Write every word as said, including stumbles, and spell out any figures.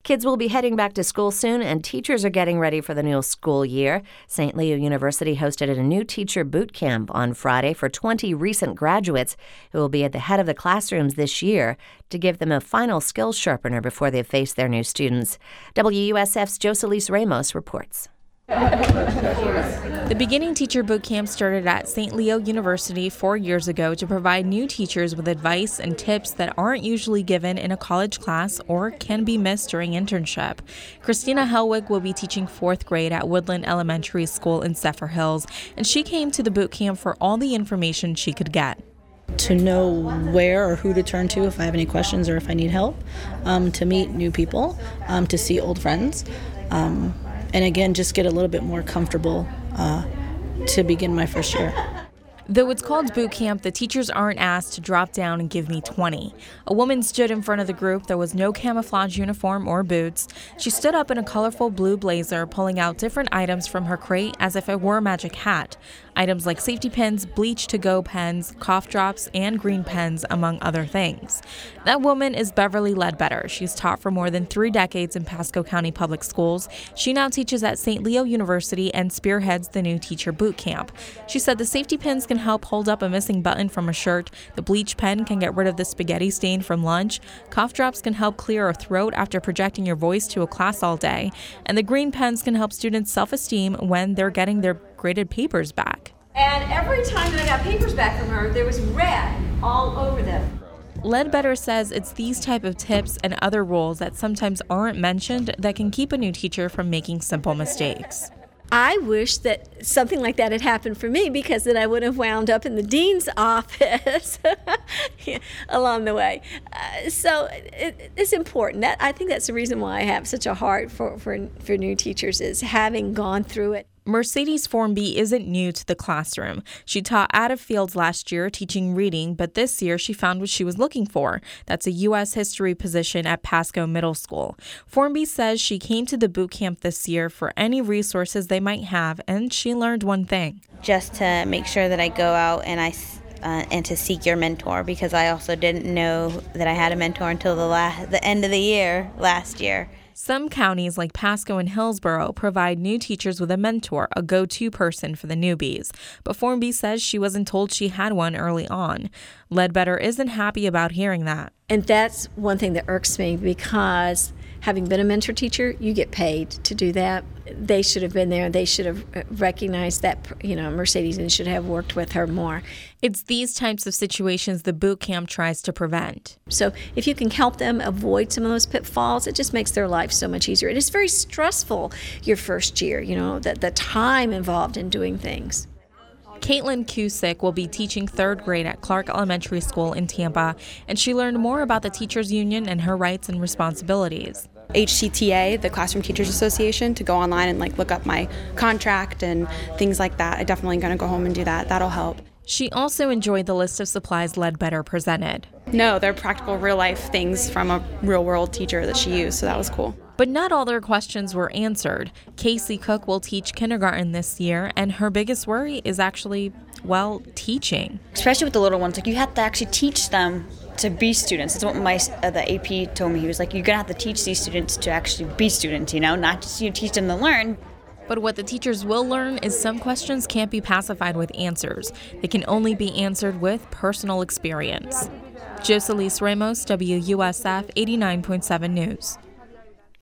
Kids will be heading back to school soon, and teachers are getting ready for the new school year. Saint Leo University hosted a new teacher boot camp on Friday for twenty recent graduates who will be at the head of the classrooms this year to give them a final skills sharpener before they face their new students. W U S F's Jocelyn Ramos reports. The beginning teacher boot camp started at Saint Leo University four years ago to provide new teachers with advice and tips that aren't usually given in a college class or can be missed during internship. Christina Helwig will be teaching fourth grade at Woodland Elementary School in Zephyrhills, and she came to the boot camp for all the information she could get. To know where or who to turn to if I have any questions or if I need help, um, to meet new people, um, to see old friends. Um, And again, just get a little bit more comfortable uh, to begin my first year. Though it's called boot camp, the teachers aren't asked to drop down and give me twenty. A woman stood in front of the group. There was no camouflage uniform or boots. She stood up in a colorful blue blazer, pulling out different items from her crate as if it were a magic hat. Items like safety pins, bleach to go pens, cough drops, and green pens, among other things. That woman is Beverly Ledbetter. She's taught for more than three decades in Pasco County Public Schools. She now teaches at Saint Leo University and spearheads the new teacher boot camp. She said the safety pins can help hold up a missing button from a shirt, the bleach pen can get rid of the spaghetti stain from lunch, cough drops can help clear a throat after projecting your voice to a class all day, and the green pens can help students' self-esteem when they're getting their graded papers back. And every time that I got papers back from her, there was red all over them. Ledbetter says it's these type of tips and other rules that sometimes aren't mentioned that can keep a new teacher from making simple mistakes. I wish that something like that had happened for me, because then I would have wound up in the dean's office along the way. Uh, so it, it's important. That I think that's the reason why I have such a heart for, for, for new teachers, is having gone through it. Mercedes Formby isn't new to the classroom. She taught out of fields last year teaching reading, but this year she found what she was looking for. That's a U S history position at Pasco Middle School. Formby says she came to the boot camp this year for any resources they might have, and she learned one thing. Just to make sure that I go out and I uh, and to seek your mentor, because I also didn't know that I had a mentor until the la- the end of the year last year. Some counties like Pasco and Hillsborough provide new teachers with a mentor, a go-to person for the newbies. But Formby says she wasn't told she had one early on. Ledbetter isn't happy about hearing that. And that's one thing that irks me, because having been a mentor teacher, you get paid to do that. They should have been there. They should have recognized that, you know, Mercedes, and should have worked with her more. It's these types of situations the boot camp tries to prevent. So if you can help them avoid some of those pitfalls, it just makes their life so much easier. It is very stressful your first year, you know, the, the time involved in doing things. Caitlin Cusick will be teaching third grade at Clark Elementary School in Tampa, and she learned more about the teachers union and her rights and responsibilities. H C T A, the Classroom Teachers Association, to go online and like look up my contract and things like that. I'm definitely going to go home and do that. That'll help. She also enjoyed the list of supplies Ledbetter presented. No, they're practical real-life things from a real-world teacher that she used, so that was cool. But not all their questions were answered. Casey Cook will teach kindergarten this year, and her biggest worry is actually, well, teaching. Especially with the little ones, like you have to actually teach them to be students. That's what my uh, the A P told me. He was like, you're gonna have to teach these students to actually be students, you know, not just you teach them to learn. But what the teachers will learn is some questions can't be pacified with answers. They can only be answered with personal experience. Jocelyn Ramos, W U S F eighty-nine point seven News.